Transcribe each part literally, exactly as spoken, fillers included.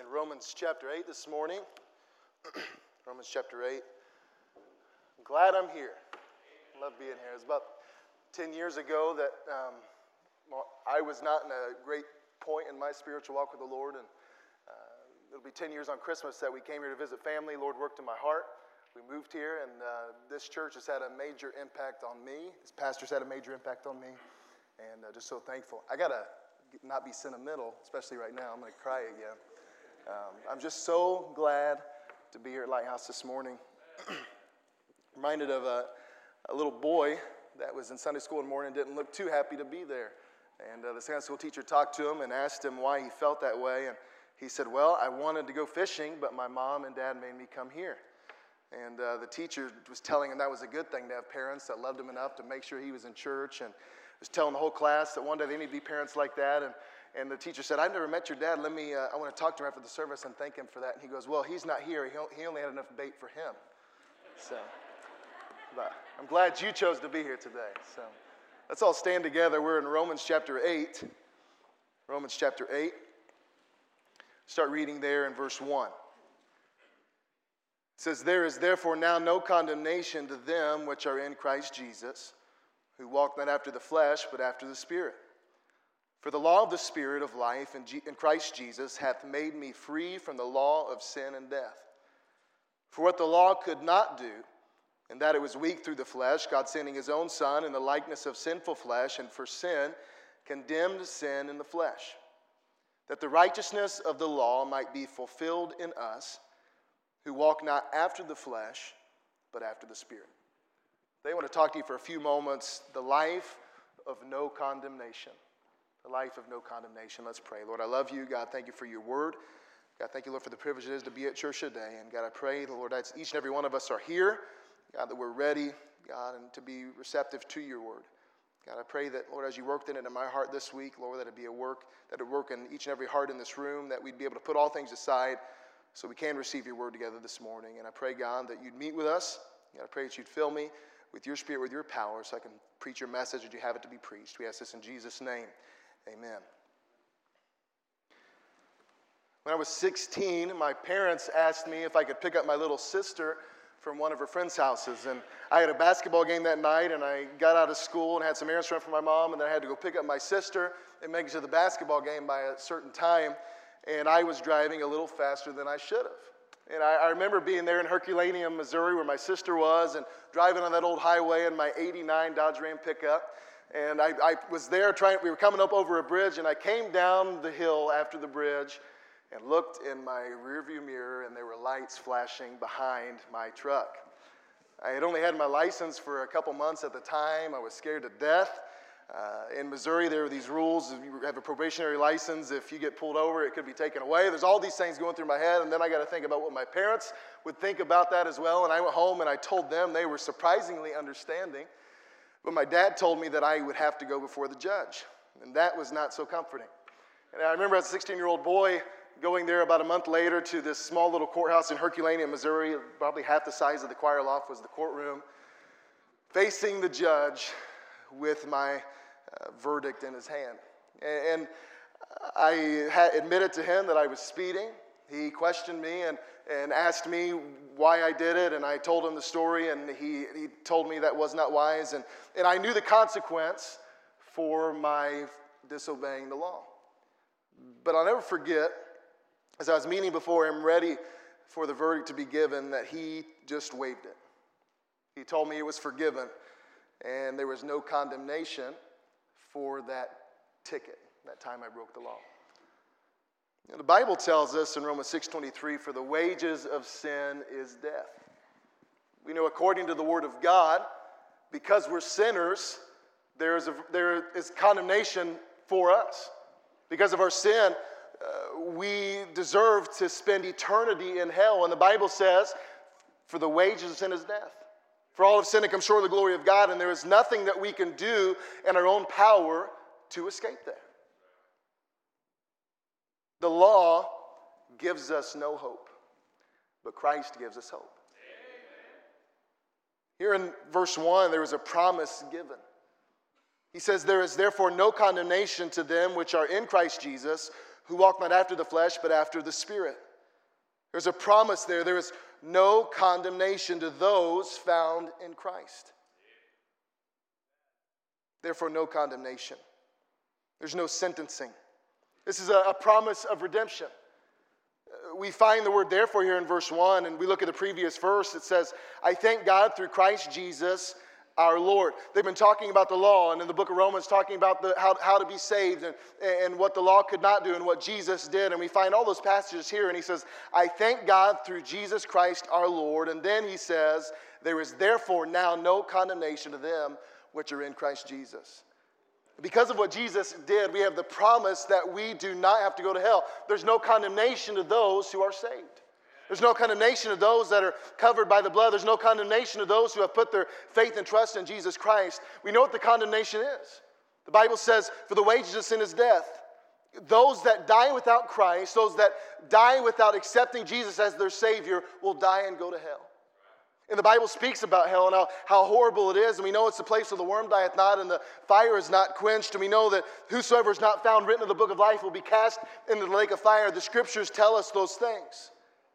Romans chapter eight this morning. Romans chapter eight. I'm glad I'm here. I love being here. It was about ten years ago that um, well, I was not in a great point in my spiritual walk with the Lord, and uh, it'll be ten years on Christmas that we came here to visit family. The Lord worked in my heart. We moved here, and uh, this church has had a major impact on me. This pastor's had a major impact on me, and uh, just so thankful. I gotta not be sentimental, especially right now. I'm gonna cry again. Um, I'm just so glad to be here at Lighthouse this morning. Reminded of a, a little boy that was in Sunday school in the morning and didn't look too happy to be there. And uh, the Sunday school teacher talked to him and asked him why he felt that way. And he said, well, I wanted to go fishing, but my mom and dad made me come here. And uh, the teacher was telling him that was a good thing to have parents that loved him enough to make sure he was in church, and was telling the whole class that one day they need to be parents like that. And, and the teacher said, I've never met your dad. Let me, uh, I want to talk to him after the service and thank him for that. And he goes, well, he's not here. He, he only had enough bait for him. So, but I'm glad you chose to be here today. So let's all stand together. We're in Romans chapter eight. Romans chapter eight. Start reading there in verse one. It says, there is therefore now no condemnation to them which are in Christ Jesus, who walk not after the flesh, but after the Spirit. For the law of the Spirit of life in, G- in Christ Jesus hath made me free from the law of sin and death. For what the law could not do, in that it was weak through the flesh, God sending his own Son in the likeness of sinful flesh, and for sin, condemned sin in the flesh, that the righteousness of the law might be fulfilled in us, who walk not after the flesh, but after the Spirit. They want to talk to you for a few moments, the life of no condemnation. The life of no condemnation. Let's pray. Lord, I love you. God, thank you for your word. God, thank you, Lord, for the privilege it is to be at church today. And God, I pray, Lord, that each and every one of us are here. God, that we're ready, God, and to be receptive to your word. God, I pray that, Lord, as you worked in it in my heart this week, Lord, that it be a work, that it work in each and every heart in this room, that we'd be able to put all things aside so we can receive your word together this morning. And I pray, God, that you'd meet with us. God, I pray that you'd fill me with your spirit, with your power, so I can preach your message as you have it to be preached. We ask this in Jesus' name. Amen. When I was sixteen, my parents asked me if I could pick up my little sister from one of her friends' houses. And I had a basketball game that night, and I got out of school and had some errands to run for my mom, and then I had to go pick up my sister and make it to the basketball game by a certain time. And I was driving a little faster than I should have. And I, I remember being there in Herculaneum, Missouri, where my sister was, and driving on that old highway in my eighty-nine Dodge Ram pickup. And I, I was there trying, we were coming up over a bridge, and I came down the hill after the bridge and looked in my rearview mirror, and there were lights flashing behind my truck. I had only had my license for a couple months at the time. I was scared to death. Uh, in Missouri, there are these rules. If you have a probationary license, if you get pulled over, it could be taken away. There's all these things going through my head, and then I got to think about what my parents would think about that as well. And I went home, and I told them. They were surprisingly understanding. But my dad told me that I would have to go before the judge, and that was not so comforting. And I remember as a sixteen-year-old boy going there about a month later to this small little courthouse in Herculaneum, Missouri, probably half the size of the choir loft was the courtroom, facing the judge with my uh, verdict in his hand. And, and I had admitted to him that I was speeding. He questioned me and, and asked me why I did it, and I told him the story, and he, he told me that was not wise, and, and I knew the consequence for my disobeying the law. But I'll never forget, as I was meeting before him, ready for the verdict to be given, that he just waived it. He told me it was forgiven, and there was no condemnation for that ticket, that time I broke the law. You know, the Bible tells us in Romans six twenty-three, for the wages of sin is death. We know according to the Word of God, because we're sinners, there is, a, there is condemnation for us. Because of our sin, uh, we deserve to spend eternity in hell. And the Bible says, for the wages of sin is death. For all of sin to come short of the glory of God, and there is nothing that we can do in our own power to escape that. The law gives us no hope, but Christ gives us hope. Here in verse one, there is a promise given. He says, there is therefore no condemnation to them which are in Christ Jesus, who walk not after the flesh, but after the Spirit. There's a promise there. There is no condemnation to those found in Christ. Therefore, no condemnation. There's no sentencing. This is a, a promise of redemption. We find the word therefore here in verse one, and we look at the previous verse. It says, I thank God through Christ Jesus our Lord. They've been talking about the law, and in the book of Romans talking about the, how, how to be saved and, and what the law could not do and what Jesus did. And we find all those passages here, and he says, I thank God through Jesus Christ our Lord. And then he says, there is therefore now no condemnation to them which are in Christ Jesus. Because of what Jesus did, we have the promise that we do not have to go to hell. There's no condemnation to those who are saved. There's no condemnation to those that are covered by the blood. There's no condemnation to those who have put their faith and trust in Jesus Christ. We know what the condemnation is. The Bible says, for the wages of sin is death. Those that die without Christ, those that die without accepting Jesus as their Savior, will die and go to hell. And the Bible speaks about hell and how, how horrible it is. And we know it's the place where the worm dieth not and the fire is not quenched. And we know that whosoever is not found written in the book of life will be cast into the lake of fire. The scriptures tell us those things.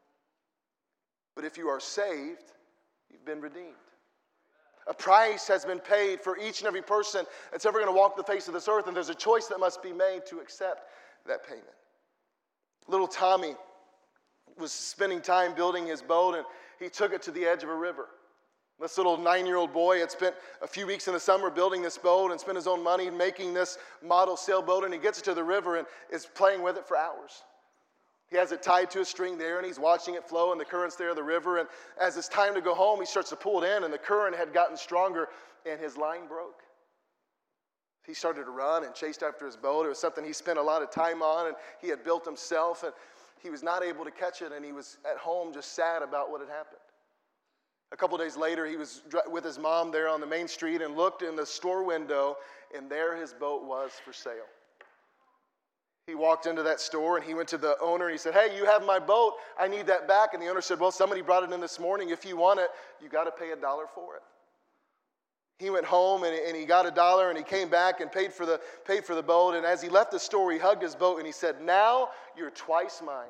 But if you are saved, you've been redeemed. A price has been paid for each and every person that's ever going to walk the face of this earth. And there's a choice that must be made to accept that payment. Little Tommy was spending time building his boat, and he took it to the edge of a river. This little nine-year-old boy had spent a few weeks in the summer building this boat and spent his own money making this model sailboat, and he gets it to the river and is playing with it for hours. He has it tied to a string there, and he's watching it flow in the currents there of the river, and as it's time to go home, he starts to pull it in, and the current had gotten stronger, and his line broke. He started to run and chased after his boat. It was something he spent a lot of time on, and he had built himself, and he was not able to catch it, and he was at home just sad about what had happened. A couple days later, he was with his mom there on the main street and looked in the store window, and there his boat was for sale. He walked into that store, and he went to the owner, and he said, hey, you have my boat. I need that back. And the owner said, well, somebody brought it in this morning. If you want it, you got to pay a dollar for it. He went home, and, and he got a dollar, and he came back and paid for the paid for the boat. And as he left the store, he hugged his boat, and he said, now you're twice mine.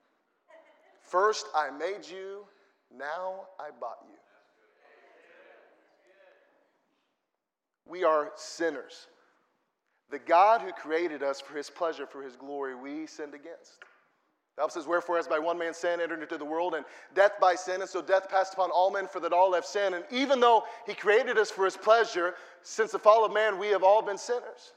First I made you, now I bought you. We are sinners. The God who created us for his pleasure, for his glory, we sinned against. The Bible says, wherefore as by one man's sin entered into the world, and death by sin, and so death passed upon all men, for that all have sinned. And even though he created us for his pleasure, since the fall of man, we have all been sinners.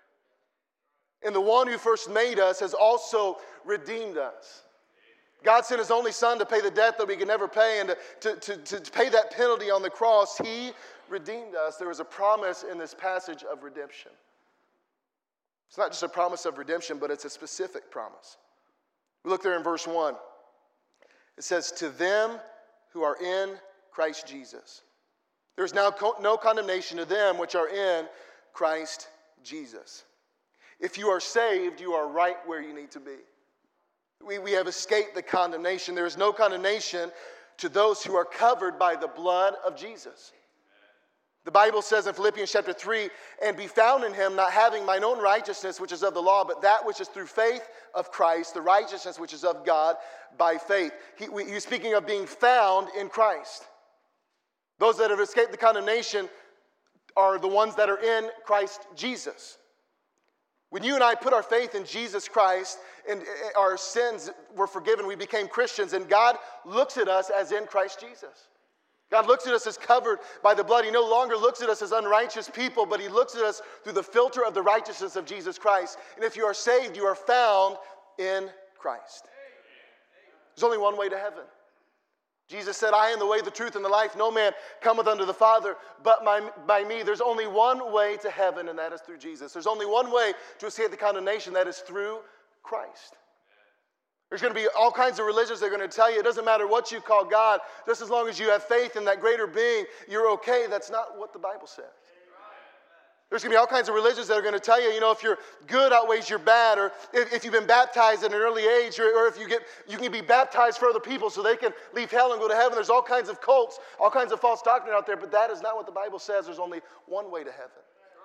And the one who first made us has also redeemed us. God sent his only son to pay the debt that we could never pay, and to, to, to, to pay that penalty on the cross. He redeemed us. There is a promise in this passage of redemption. It's not just a promise of redemption, but it's a specific promise. We look there in verse one. It says, to them who are in Christ Jesus. There is now no condemnation to them which are in Christ Jesus. If you are saved, you are right where you need to be. We, we have escaped the condemnation. There is no condemnation to those who are covered by the blood of Jesus. The Bible says in Philippians chapter three, and be found in him, not having mine own righteousness, which is of the law, but that which is through faith of Christ, the righteousness which is of God by faith. He, we, he's speaking of being found in Christ. Those that have escaped the condemnation are the ones that are in Christ Jesus. When you and I put our faith in Jesus Christ and our sins were forgiven, we became Christians, and God looks at us as in Christ Jesus. God looks at us as covered by the blood. He no longer looks at us as unrighteous people, but he looks at us through the filter of the righteousness of Jesus Christ. And if you are saved, you are found in Christ. There's only one way to heaven. Jesus said, I am the way, the truth, and the life. No man cometh unto the Father but by, by me. There's only one way to heaven, and that is through Jesus. There's only one way to escape the condemnation, that is through Christ. There's going to be all kinds of religions that are going to tell you it doesn't matter what you call God, just as long as you have faith in that greater being, you're okay. That's not what the Bible says. There's going to be all kinds of religions that are going to tell you, you know, if your good outweighs your bad, or if, if you've been baptized at an early age, or, or if you get, you can be baptized for other people so they can leave hell and go to heaven. There's all kinds of cults, all kinds of false doctrine out there, but that is not what the Bible says. There's only one way to heaven.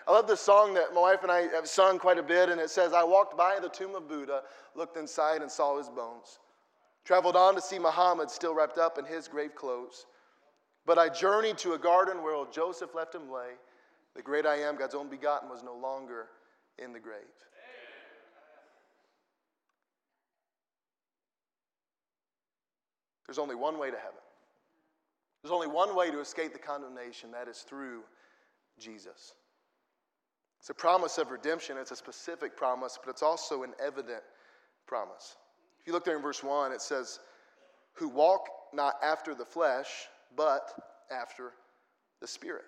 I love this song that my wife and I have sung quite a bit, and it says, I walked by the tomb of Buddha, looked inside and saw his bones. Traveled on to see Muhammad still wrapped up in his grave clothes. But I journeyed to a garden where old Joseph left him lay. The great I am, God's own begotten, was no longer in the grave. There's only one way to heaven. There's only one way to escape the condemnation, that is through Jesus. It's a promise of redemption. It's a specific promise, but it's also an evident promise. If you look there in verse one, it says, who walk not after the flesh, but after the Spirit.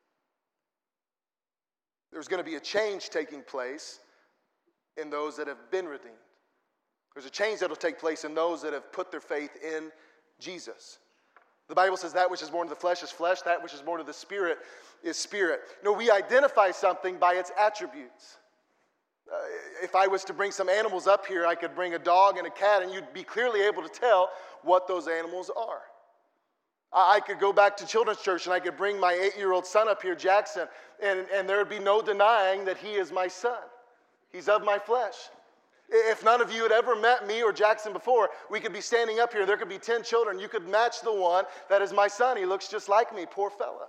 There's going to be a change taking place in those that have been redeemed. There's a change that will take place in those that have put their faith in Jesus. The Bible says that which is born of the flesh is flesh, that which is born of the Spirit is spirit. No, we identify something by its attributes. Uh, if I was to bring some animals up here, I could bring a dog and a cat, and you'd be clearly able to tell what those animals are. I could go back to children's church, and I could bring my eight-year-old son up here, Jackson, and, and there would be no denying that he is my son. He's of my flesh. If none of you had ever met me or Jackson before, we could be standing up here. There could be ten children. You could match the one that is my son. He looks just like me, poor fella.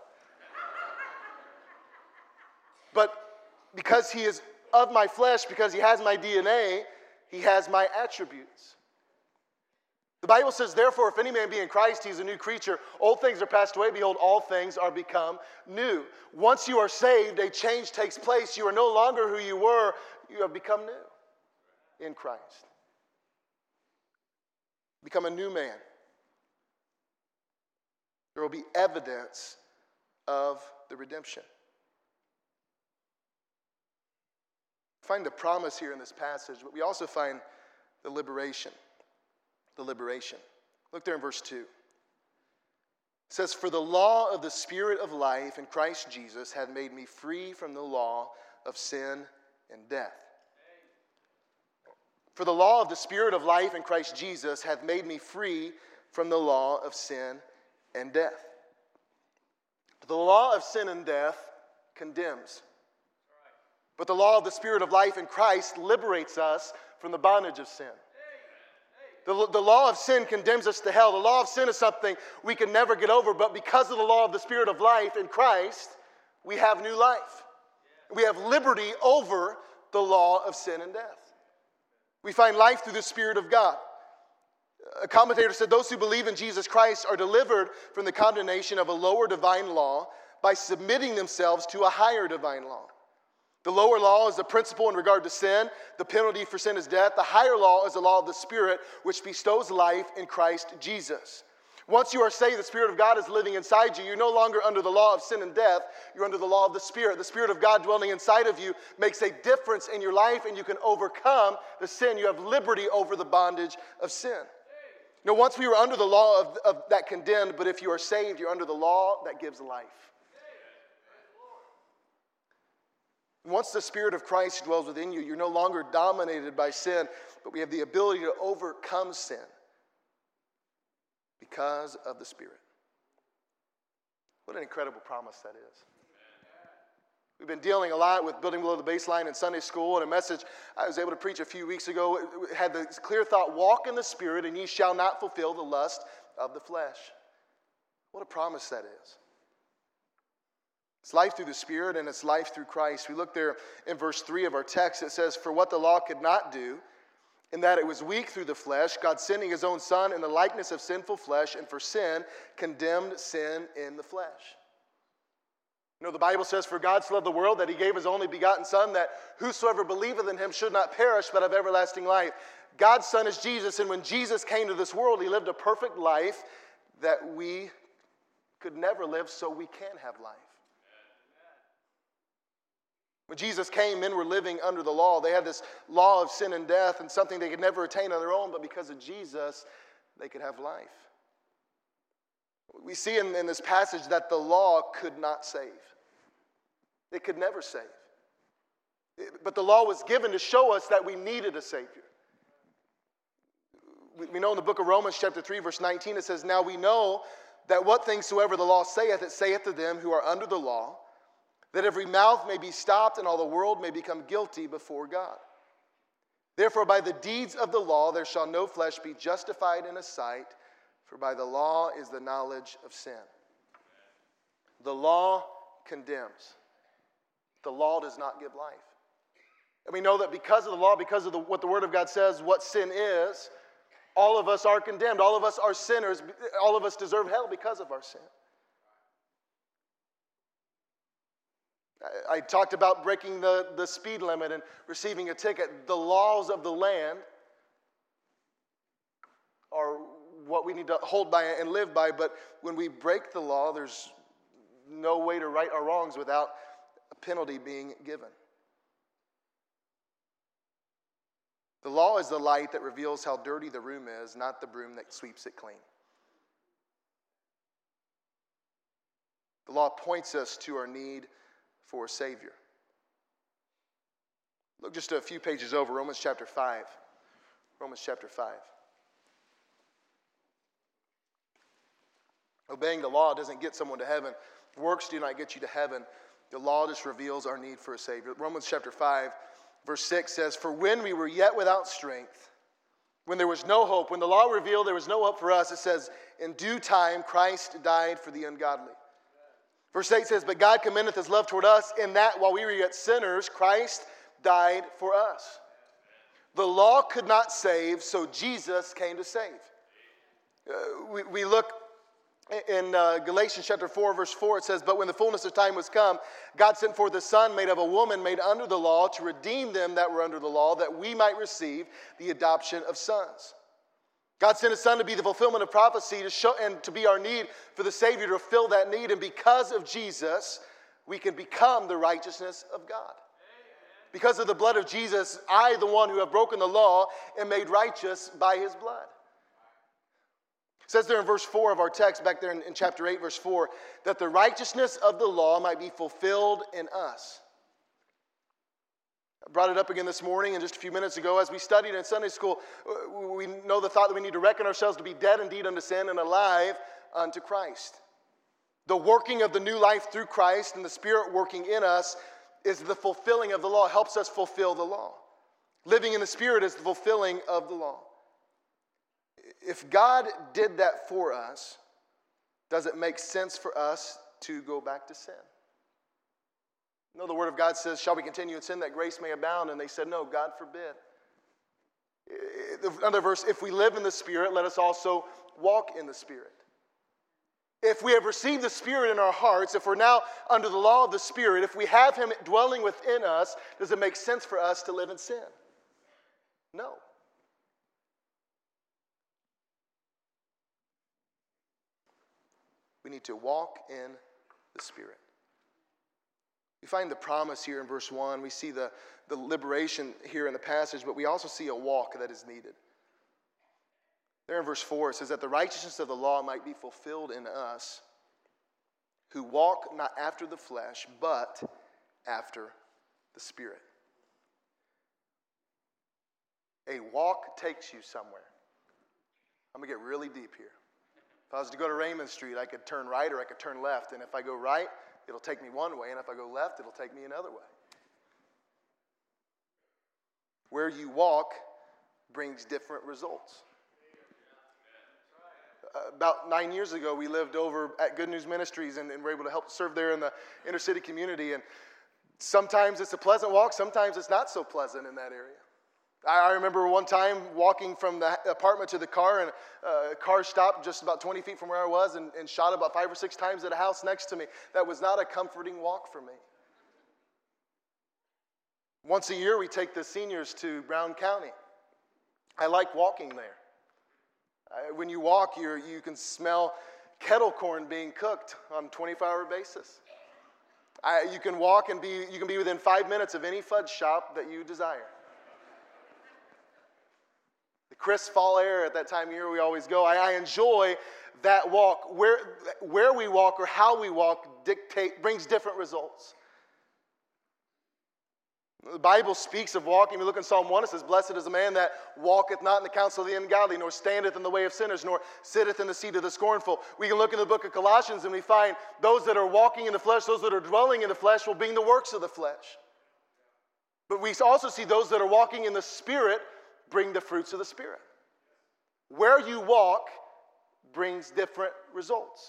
But because he is of my flesh, because he has my D N A, he has my attributes. The Bible says, therefore, if any man be in Christ, he is a new creature. Old things are passed away. Behold, all things are become new. Once you are saved, a change takes place. You are no longer who you were. You have become new in Christ. Become a new man. There will be evidence of the redemption. Find the promise here in this passage, but we also find the liberation. The liberation. Look there in verse two. It says, for the law of the Spirit of life in Christ Jesus hath made me free from the law of sin and death. For the law of the Spirit of life in Christ Jesus hath made me free from the law of sin and death. The law of sin and death condemns. But the law of the Spirit of life in Christ liberates us from the bondage of sin. The, the law of sin condemns us to hell. The law of sin is something we can never get over, but because of the law of the Spirit of life in Christ, we have new life. We have liberty over the law of sin and death. We find life through the Spirit of God. A commentator said, those who believe in Jesus Christ are delivered from the condemnation of a lower divine law by submitting themselves to a higher divine law. The lower law is the principle in regard to sin. The penalty for sin is death. The higher law is the law of the Spirit, which bestows life in Christ Jesus. Once you are saved, the Spirit of God is living inside you. You're no longer under the law of sin and death. You're under the law of the Spirit. The Spirit of God dwelling inside of you makes a difference in your life, and you can overcome the sin. You have liberty over the bondage of sin. You know, once we were under the law of, of that condemned, but if you are saved, you're under the law that gives life. Once the Spirit of Christ dwells within you, you're no longer dominated by sin, but we have the ability to overcome sin because of the Spirit. What an incredible promise that is. We've been dealing a lot with building below the baseline in Sunday school, and a message I was able to preach a few weeks ago had the clear thought, walk in the Spirit, and ye shall not fulfill the lust of the flesh. What a promise that is. It's life through the Spirit, and it's life through Christ. We look there in verse three of our text. It says, for what the law could not do, in that it was weak through the flesh, God sending his own Son in the likeness of sinful flesh, and for sin, condemned sin in the flesh. You know, the Bible says, for God so loved the world that he gave his only begotten Son, that whosoever believeth in him should not perish, but have everlasting life. God's Son is Jesus, and when Jesus came to this world, he lived a perfect life that we could never live, so we can have life. When Jesus came, men were living under the law. They had this law of sin and death and something they could never attain on their own, but because of Jesus, they could have life. We see in, in this passage that the law could not save. It could never save. It, but the law was given to show us that we needed a Savior. We, we know in the book of Romans chapter three, verse nineteen, it says, now we know that what things soever the law saith, it saith to them who are under the law, that every mouth may be stopped and all the world may become guilty before God. Therefore, by the deeds of the law there shall no flesh be justified in his sight, for by the law is the knowledge of sin. The law condemns. The law does not give life. And we know that because of the law, because of the, what the Word of God says, what sin is, all of us are condemned. All of us are sinners. All of us deserve hell because of our sin. I, I talked about breaking the, the speed limit and receiving a ticket. The laws of the land are what we need to hold by and live by, but when we break the law, there's no way to right our wrongs without a penalty being given. The law is the light that reveals how dirty the room is, not the broom that sweeps it clean. The law points us to our need for a Savior. Look just a few pages over, Romans chapter five. Romans chapter five. Obeying the law doesn't get someone to heaven. Works do not get you to heaven. The law just reveals our need for a Savior. Romans chapter five. Verse six says, for when we were yet without strength, when there was no hope, when the law revealed there was no hope for us, it says, in due time Christ died for the ungodly. Verse eight says, but God commendeth his love toward us in that while we were yet sinners, Christ died for us. The law could not save, so Jesus came to save. Uh, we, we look in uh, Galatians chapter four, verse four, it says, but when the fullness of time was come, God sent forth the Son, made of a woman, made under the law, to redeem them that were under the law, that we might receive the adoption of sons. God sent his Son to be the fulfillment of prophecy to show, and to be our need for the Savior to fill that need. And because of Jesus, we can become the righteousness of God. Because of the blood of Jesus, I, the one who have broken the law, am made righteous by his blood. It says there in verse four of our text, back there in, in chapter eight, verse four, that the righteousness of the law might be fulfilled in us. I brought it up again this morning and just a few minutes ago as we studied in Sunday school. We know the thought that we need to reckon ourselves to be dead indeed unto sin and alive unto Christ. The working of the new life through Christ and the Spirit working in us is the fulfilling of the law, helps us fulfill the law. Living in the Spirit is the fulfilling of the law. If God did that for us, does it make sense for us to go back to sin? No, the Word of God says, shall we continue in sin that grace may abound? And they said, no, God forbid. Another verse, if we live in the Spirit, let us also walk in the Spirit. If we have received the Spirit in our hearts, if we're now under the law of the Spirit, if we have him dwelling within us, does it make sense for us to live in sin? No. We need to walk in the Spirit. We find the promise here in verse one. We see the, the liberation here in the passage, but we also see a walk that is needed. There in verse four, it says that the righteousness of the law might be fulfilled in us, who walk not after the flesh, but after the Spirit. A walk takes you somewhere. I'm going to get really deep here. If I was to go to Raymond Street, I could turn right or I could turn left. And if I go right, it'll take me one way. And if I go left, it'll take me another way. Where you walk brings different results. Uh, about nine years ago, we lived over at Good News Ministries and, and were able to help serve there in the inner city community. And sometimes it's a pleasant walk. Sometimes it's not so pleasant in that area. I remember one time walking from the apartment to the car, and a car stopped just about twenty feet from where I was and, and shot about five or six times at a house next to me. That was not a comforting walk for me. Once a year, we take the seniors to Brown County. I like walking there. I, when you walk, you're, you can smell kettle corn being cooked on a twenty-four hour basis. I, you can walk and be, you can be within five minutes of any fudge shop that you desire. The crisp fall air at that time of year we always go. I, I enjoy that walk. Where, where we walk or how we walk dictate brings different results. The Bible speaks of walking. We look in Psalm one, it says, blessed is the man that walketh not in the counsel of the ungodly, nor standeth in the way of sinners, nor sitteth in the seat of the scornful. We can look in the book of Colossians and we find those that are walking in the flesh, those that are dwelling in the flesh will bring the works of the flesh. But we also see those that are walking in the Spirit bring the fruits of the Spirit. Where you walk brings different results.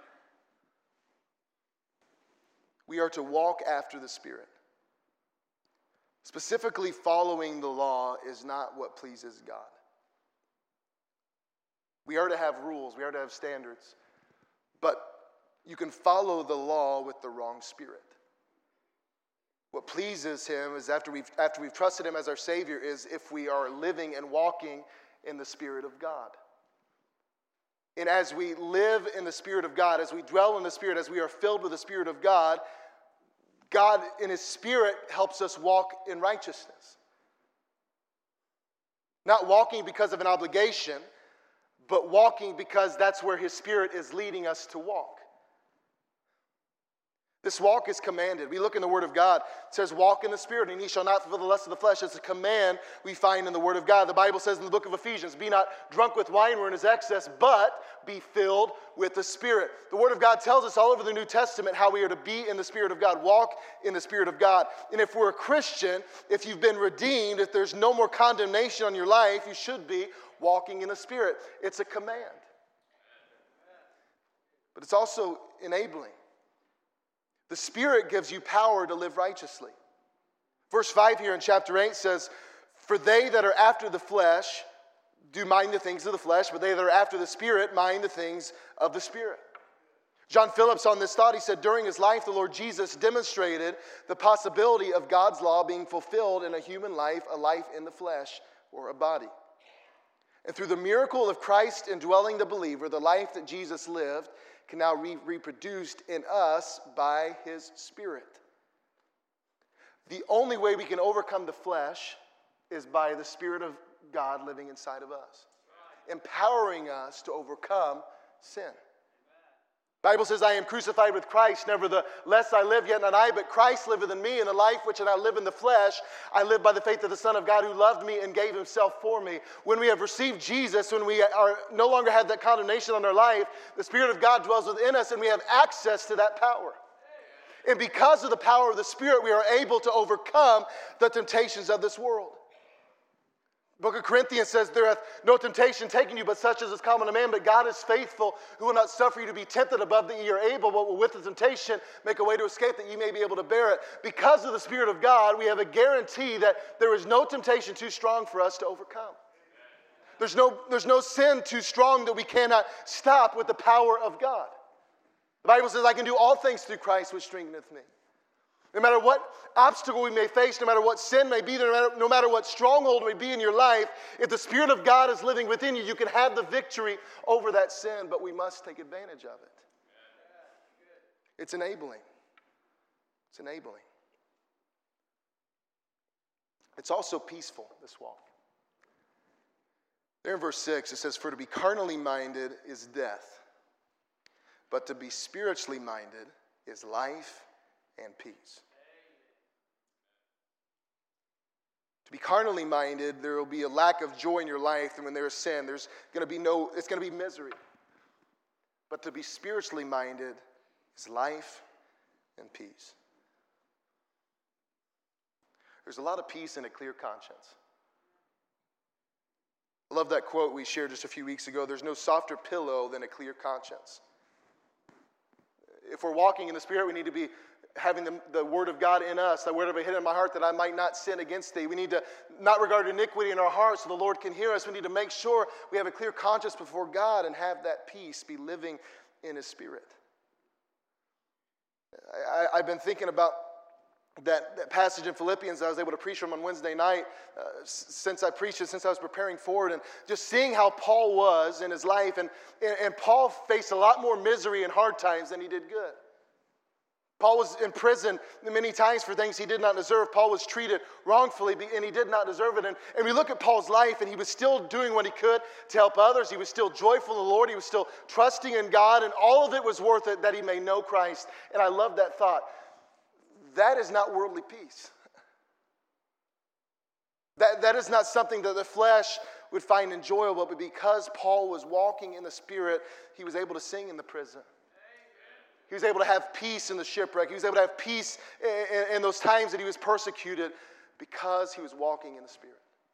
We are to walk after the Spirit. Specifically, following the law is not what pleases God. We are to have rules, we are to have standards, but you can follow the law with the wrong spirit. What pleases him is after we've, after we've trusted him as our Savior is if we are living and walking in the Spirit of God. And as we live in the Spirit of God, as we dwell in the Spirit, as we are filled with the Spirit of God, God in His Spirit helps us walk in righteousness. Not walking because of an obligation, but walking because that's where His Spirit is leading us to walk. This walk is commanded. We look in the Word of God. It says, walk in the Spirit, and ye shall not fulfill the lust of the flesh. It's a command we find in the Word of God. The Bible says in the book of Ephesians, be not drunk with wine wherein is excess, but be filled with the Spirit. The Word of God tells us all over the New Testament how we are to be in the Spirit of God, walk in the Spirit of God. And if we're a Christian, if you've been redeemed, if there's no more condemnation on your life, you should be walking in the Spirit. It's a command. But it's also enabling. The Spirit gives you power to live righteously. Verse five here in chapter eight says, for they that are after the flesh do mind the things of the flesh, but they that are after the Spirit mind the things of the Spirit. John Phillips on this thought, he said, during his life, the Lord Jesus demonstrated the possibility of God's law being fulfilled in a human life, a life in the flesh, or a body. And through the miracle of Christ indwelling the believer, the life that Jesus lived can now be reproduced in us by His Spirit. The only way we can overcome the flesh is by the Spirit of God living inside of us, empowering us to overcome sin. The Bible says, I am crucified with Christ, nevertheless I live, yet not I, but Christ liveth in me, and the life which I live in the flesh, I live by the faith of the Son of God who loved me and gave Himself for me. When we have received Jesus, when we are no longer have that condemnation on our life, the Spirit of God dwells within us, and we have access to that power. And because of the power of the Spirit, we are able to overcome the temptations of this world. The book of Corinthians says, there hath no temptation taken you, but such as is common to man. But God is faithful, who will not suffer you to be tempted above that ye are able, but will with the temptation make a way to escape, that ye may be able to bear it. Because of the Spirit of God, we have a guarantee that there is no temptation too strong for us to overcome. There's no, there's no sin too strong that we cannot stop with the power of God. The Bible says, I can do all things through Christ which strengtheneth me. No matter what obstacle we may face, no matter what sin may be, no matter, no matter what stronghold may be in your life, if the Spirit of God is living within you, you can have the victory over that sin, but we must take advantage of it. It's enabling. It's enabling. It's also peaceful, this walk. There in verse six, it says, for to be carnally minded is death, but to be spiritually minded is life and peace. To be carnally minded, there will be a lack of joy in your life, and when there is sin, there's going to be no, it's going to be misery. But to be spiritually minded is life and peace. There's a lot of peace in a clear conscience. I love that quote we shared just a few weeks ago. There's no softer pillow than a clear conscience. If we're walking in the Spirit, we need to be having the, the Word of God in us, that word of a hid in my heart that I might not sin against thee. We need to not regard iniquity in our hearts so the Lord can hear us. We need to make sure we have a clear conscience before God and have that peace, be living in His Spirit. I, I, I've been thinking about that, that passage in Philippians that I was able to preach from on Wednesday night uh, since I preached it, since I was preparing for it, and just seeing how Paul was in his life. And, and, and Paul faced a lot more misery and hard times than he did good. Paul was in prison many times for things he did not deserve. Paul was treated wrongfully, and he did not deserve it. And, and we look at Paul's life, and he was still doing what he could to help others. He was still joyful in the Lord. He was still trusting in God, and all of it was worth it that he may know Christ. And I love that thought. That is not worldly peace. That, that is not something that the flesh would find enjoyable, but because Paul was walking in the Spirit, he was able to sing in the prison. He was able to have peace in the shipwreck. He was able to have peace in, in, in those times that he was persecuted because he was walking in the Spirit.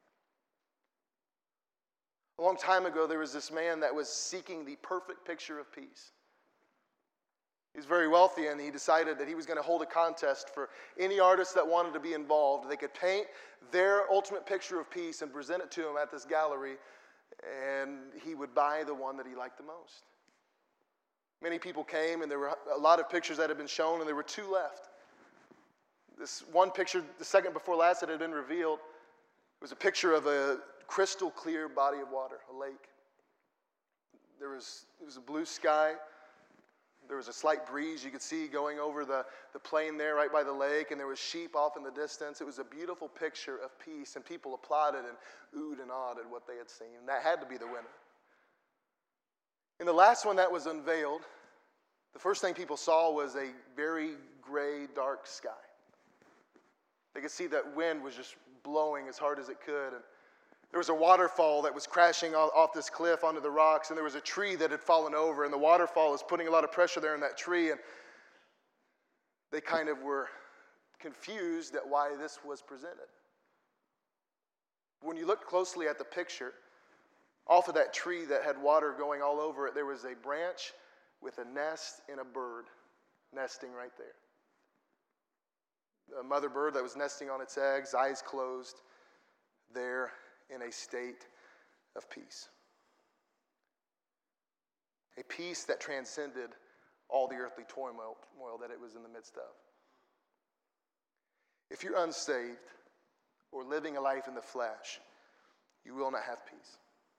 A long time ago, there was this man that was seeking the perfect picture of peace. He was very wealthy, and he decided that he was going to hold a contest for any artist that wanted to be involved. They could paint their ultimate picture of peace and present it to him at this gallery, and he would buy the one that he liked the most. Many people came, and there were a lot of pictures that had been shown, and there were two left. This one picture, the second before last, that had been revealed, was a picture of a crystal clear body of water, a lake. There was, it was a blue sky. There was a slight breeze you could see going over the, the plain there right by the lake, and there was sheep off in the distance. It was a beautiful picture of peace, and people applauded and oohed and awed at what they had seen. And that had to be the winner. In the last one that was unveiled, the first thing people saw was a very gray, dark sky. They could see that wind was just blowing as hard as it could, and there was a waterfall that was crashing off this cliff onto the rocks, and there was a tree that had fallen over, and the waterfall was putting a lot of pressure there in that tree, and they kind of were confused at why this was presented. When you look closely at the picture, off of that tree that had water going all over it, there was a branch with a nest and a bird nesting right there. A mother bird that was nesting on its eggs, eyes closed, there in a state of peace. A peace that transcended all the earthly turmoil that it was in the midst of. If you're unsaved or living a life in the flesh, you will not have peace.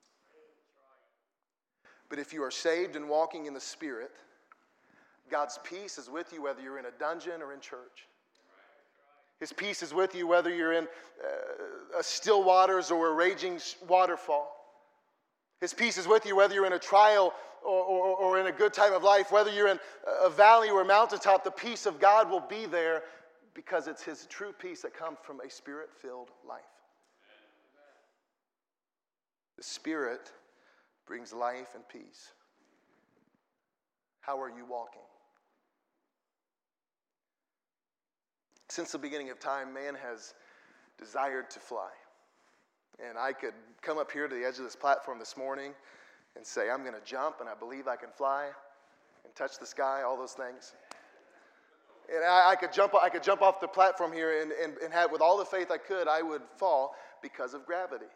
But if you are saved and walking in the Spirit, God's peace is with you whether you're in a dungeon or in church. His peace is with you whether you're in uh, a still waters or a raging waterfall. His peace is with you whether you're in a trial or, or, or in a good time of life, whether you're in a valley or a mountaintop. The peace of God will be there because it's His true peace that comes from a Spirit-filled life. The Spirit brings life and peace. How are you walking? Since the beginning of time, man has desired to fly. And I could come up here to the edge of this platform this morning and say, I'm going to jump, and I believe I can fly and touch the sky, all those things. And I, I could jump I could jump off the platform here and, and, and have, with all the faith I could, I would fall because of gravity.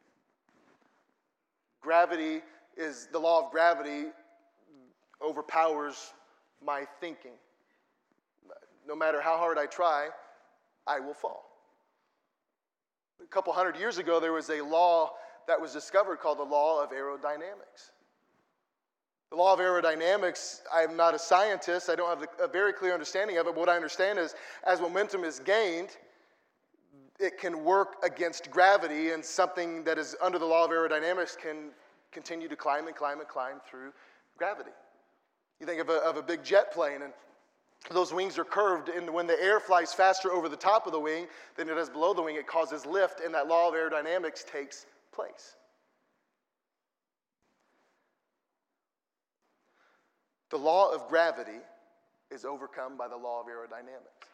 Gravity is, the law of gravity overpowers my thinking. No matter how hard I try, I will fall. A couple hundred years ago, there was a law that was discovered called the law of aerodynamics. The law of aerodynamics, I'm not a scientist. I don't have a very clear understanding of it. But what I understand is as momentum is gained, it can work against gravity, and something that is under the law of aerodynamics can continue to climb and climb and climb through gravity. You think of a, of a big jet plane, and those wings are curved, and when the air flies faster over the top of the wing than it does below the wing, it causes lift, and that law of aerodynamics takes place. The law of gravity is overcome by the law of aerodynamics.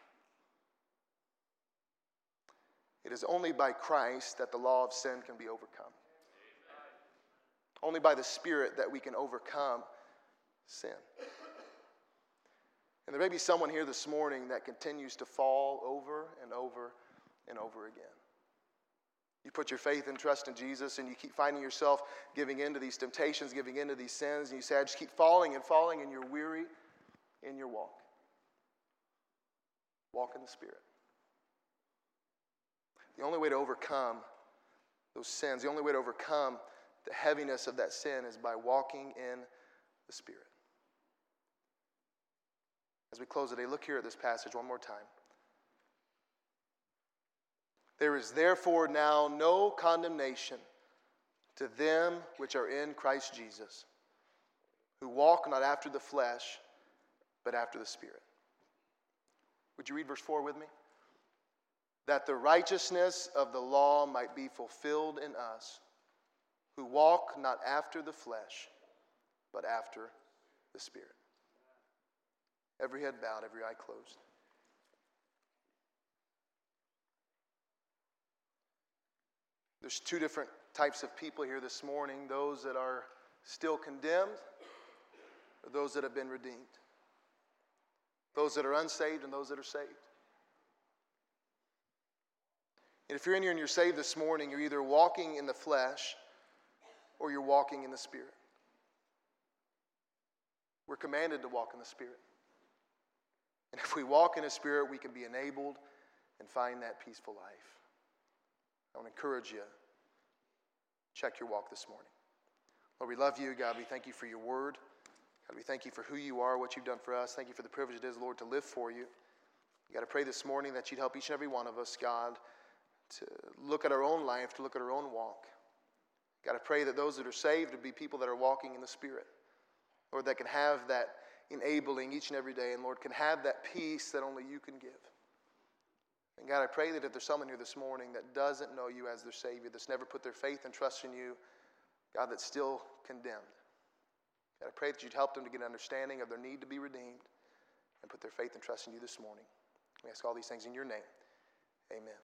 It is only by Christ that the law of sin can be overcome. Only by the Spirit that we can overcome sin. And there may be someone here this morning that continues to fall over and over and over again. You put your faith and trust in Jesus, and you keep finding yourself giving in to these temptations, giving in to these sins, and you say, I just keep falling and falling, and you're weary in your walk. Walk in the Spirit. The only way to overcome those sins, the only way to overcome the heaviness of that sin is by walking in the Spirit. As we close today, look here at this passage one more time. There is therefore now no condemnation to them which are in Christ Jesus, who walk not after the flesh, but after the Spirit. Would you read verse four with me? that the righteousness of the law might be fulfilled in us, who walk not after the flesh, but after the Spirit. Every head bowed, every eye closed. There's two different types of people here this morning, those that are still condemned, or those that have been redeemed. Those that are unsaved and those that are saved. And if you're in here and you're saved this morning, you're either walking in the flesh or you're walking in the Spirit. We're commanded to walk in the Spirit. And if we walk in the Spirit, we can be enabled and find that peaceful life. I want to encourage you, check your walk this morning. Lord, we love you. God, we thank you for your word. God, we thank you for who you are, what you've done for us. Thank you for the privilege it is, Lord, to live for you. God, I pray this morning that you'd help each and every one of us, God, to look at our own life, to look at our own walk. God, I pray that those that are saved would be people that are walking in the Spirit. Lord, that can have that enabling each and every day, and Lord, can have that peace that only you can give. And God, I pray that if there's someone here this morning that doesn't know you as their Savior, that's never put their faith and trust in you, God, that's still condemned. God, I pray that you'd help them to get an understanding of their need to be redeemed and put their faith and trust in you this morning. We ask all these things in your name. Amen.